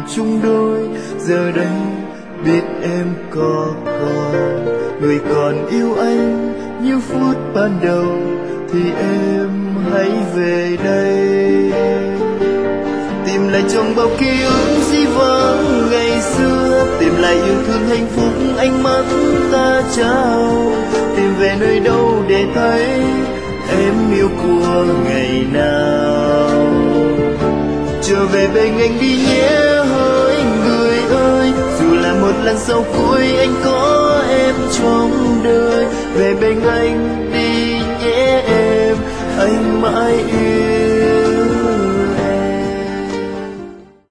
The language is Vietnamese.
chung đôi. Giờ đây biết em có còn người còn yêu anh như phút ban đầu, thì em hãy về đây tìm lại trong bao ký ức dĩ vãng ngày xưa, tìm lại yêu thương hạnh phúc ánh mắt ta trao, tìm về nơi đâu để thấy em yêu của ngày nào. Trở về bên anh đi nhé hỡi người ơi, dù là một lần sau cuối anh có em trong đời. Về bên anh đi nhé em, anh mãi yêu